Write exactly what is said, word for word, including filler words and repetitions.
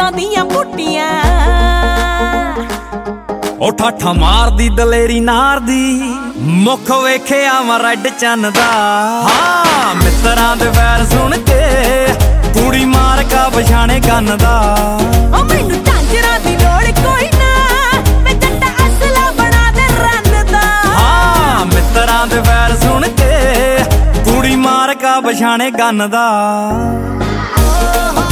ਮੌਤਾਂ ਦੀਆਂ ਬੁੱਟੀਆਂ। ਉਹ ਠਾਠਾ ਮਾਰਦੀ ਦਲੇਰੀ ਨਾਰ ਦੀ, ਮੁੱਖ ਵੇਖਿਆ ਵਾ ਰੈਡ ਚੰਨ ਦਾ। ਹਾਂ ਮਿੱਤਰਾਂ ਦੇ ਵੈਰ ਸੁਣ ਕੇ ਕੁੜੀ ਮਾਰ ਕਾ ਪਛਾਣੇ ਕੰਨ ਦਾ। ਉਹ ਮੈਨੂੰ ਝਾਂਜਰਾਂ ਦੀ ਲੋੜ ਕੋਈ ਨਾ, ਮੈਂ ਜੱਟਾ ਅਸਲਾ ਬਣਾ ਦੇ ਰੰਨ ਦਾ। ਹਾਂ ਮਿੱਤਰਾਂ ਦੇ ਵੈਰ ਸੁਣ ਕੇ ਕੁੜੀ ਮਾਰ ਕਾ ਪਛਾਣੇ ਕੰਨ ਦਾ।